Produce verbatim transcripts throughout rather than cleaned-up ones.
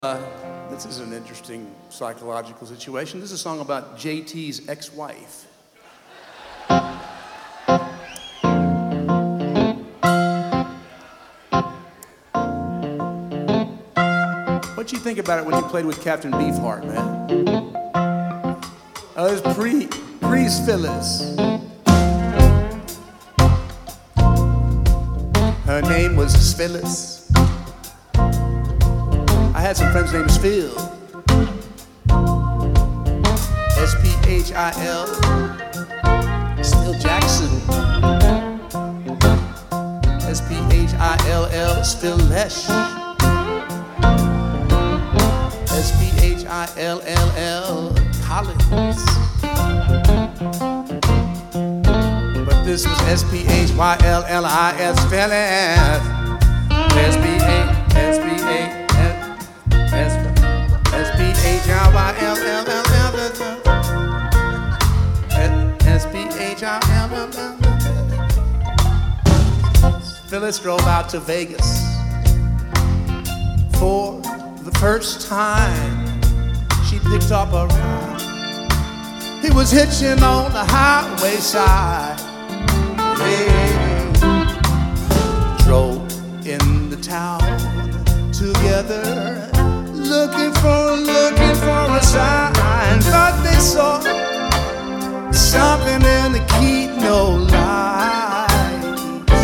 Uh, this is an interesting psychological situation. This is a song about J T's ex-wife. What'd you think about it when you played with Captain Beefheart, man? Oh, it was pre, pre-Phyllis. Her name was Phyllis. I had some friends named Phil. S P H I L. Phil Jackson. S P H I L L. Phil Lesh. S P H I L L L. Collins. But this was S P H Y L L I S. Phyllis. S P H, S P H. S P H I Y L L L L S P H I L L L. Phyllis drove out to Vegas for the first time. She picked up a ride. He was hitching on the highway side. They drove in the town together, looking for, looking for a sign, but they saw something in the Keno lights.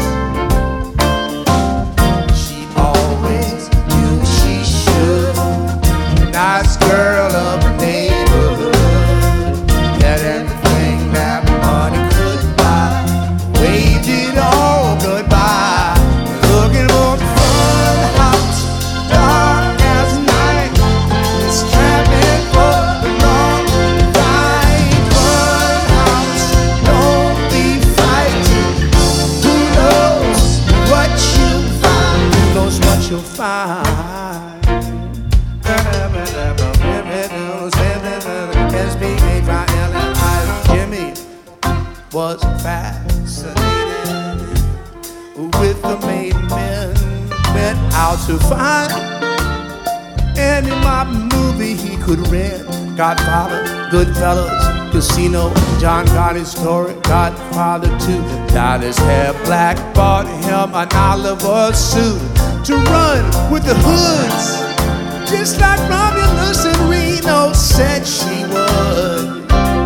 She always knew she should. Nice girl of the neighborhood, had everything that money could buy. Waved it all goodbye, looking for a fun house, dark as night. Strapping for the long ride. Fun house, don't be frightened. Who knows what you'll find? Who knows what you'll find? S P H I L L I. Jimmy was fascinated with the maiden men, went out to find any mob movie he could rent. Godfather, Goodfellas, Casino, John Gotti's story, Godfather two. Dyed his hair black, bought him an Oliver suit to run with the hoods, just like Romulus and Reno said she would.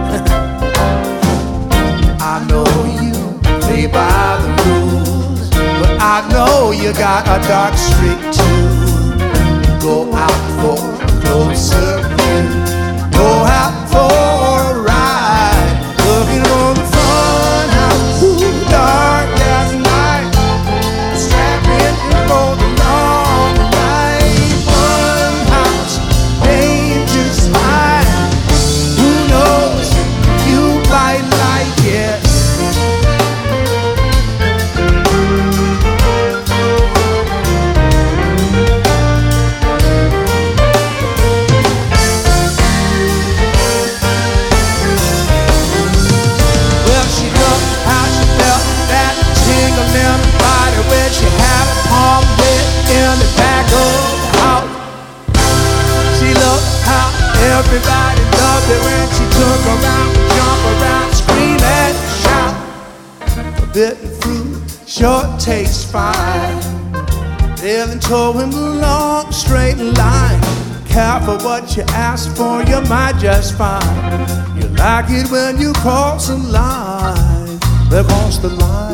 I know you play by the rules, but I know you got a dark streak too. Go out for a closer view. Go out for a ride, looking for the fun house, ooh, dark as night. Strapping for the long ride. Fun house, dangerous high. Who knows you might like it? Everybody loved it when she took around, jump around, scream and shout. Forbidden fruit, sure tastes fine. Ellen told him the long straight line. Careful what you ask for, you might just find. You like it when you cross the line, across the line.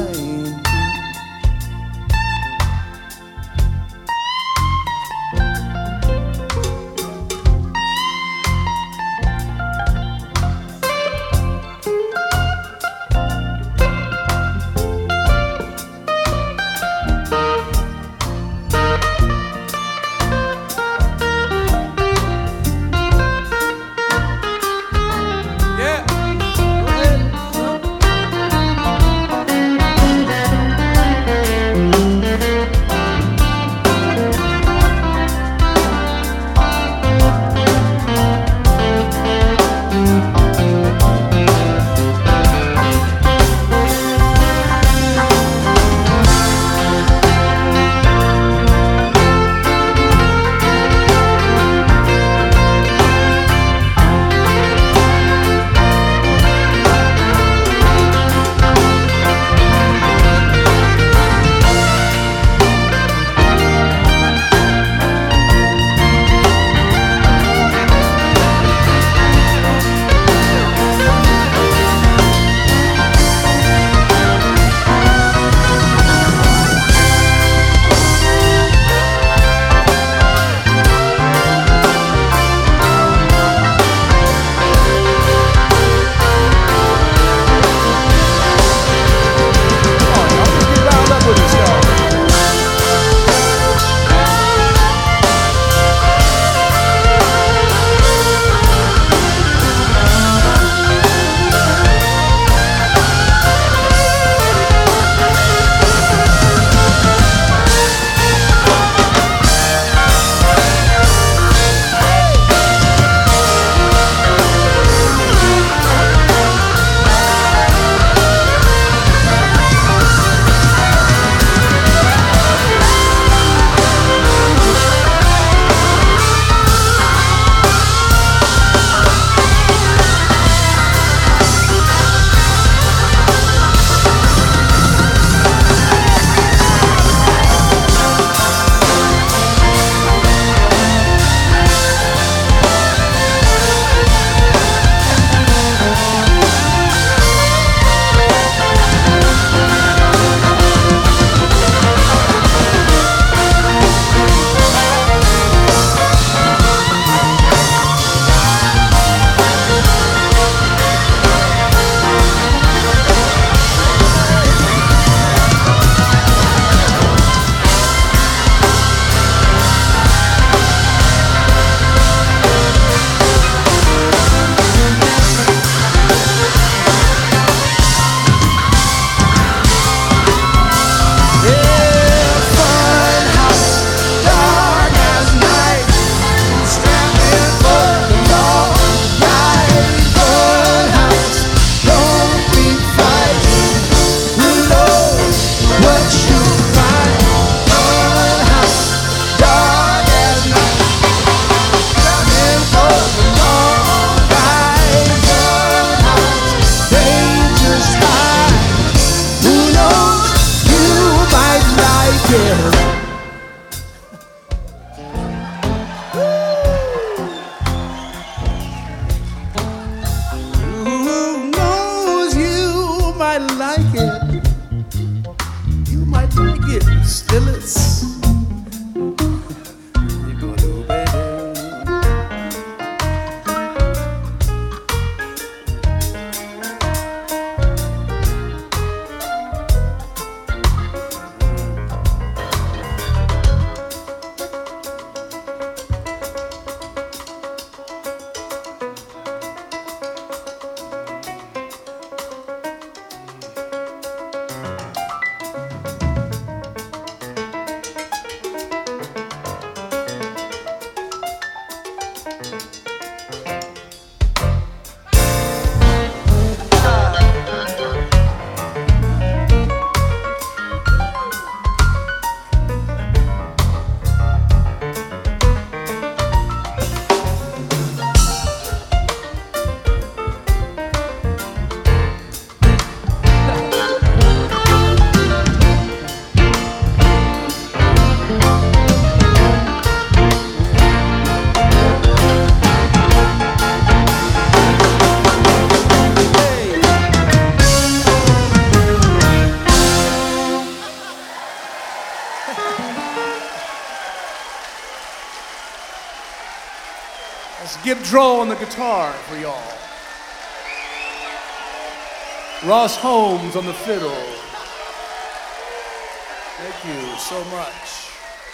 Let's give Dro on the guitar for y'all. Ross Holmes on the fiddle. Thank you so much.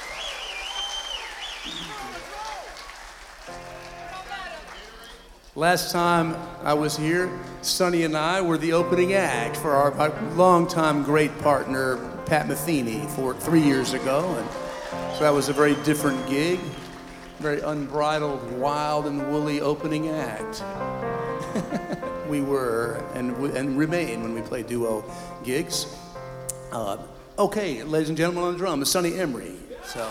Last time I was here, Sonny and I were the opening act for our, our longtime great partner, Pat Metheny, for three years ago. And so that was a very different gig, very unbridled, wild and woolly opening act. We were and, and remain when we play duo gigs. Uh, okay, ladies and gentlemen, on the drum, Sonny Emery. So.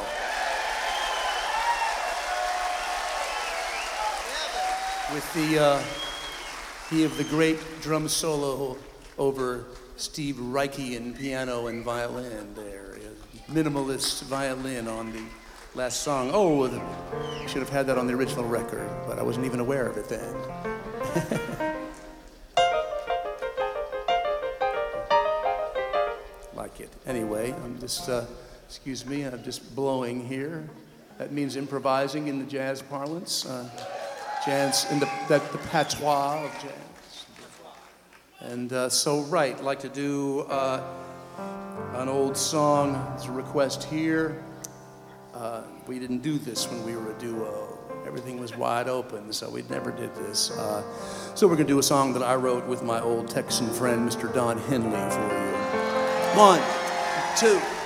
With the, uh, he of the great drum solo over Steve Reichian piano and violin there. Minimalist violin on the last song. Oh, the, I should have had that on the original record, but I wasn't even aware of it then. Like it. Anyway, I'm just, uh, excuse me, I'm just blowing here. That means improvising in the jazz parlance. Uh, Jazz, in the, that, the patois of jazz. And uh, so, right, I'd like to do uh, an old song. It's a request here. Uh, we didn't do this when we were a duo. Everything was wide open, so we never did this. Uh, so we're going to do a song that I wrote with my old Texan friend, Mister Don Henley, for you. One, two.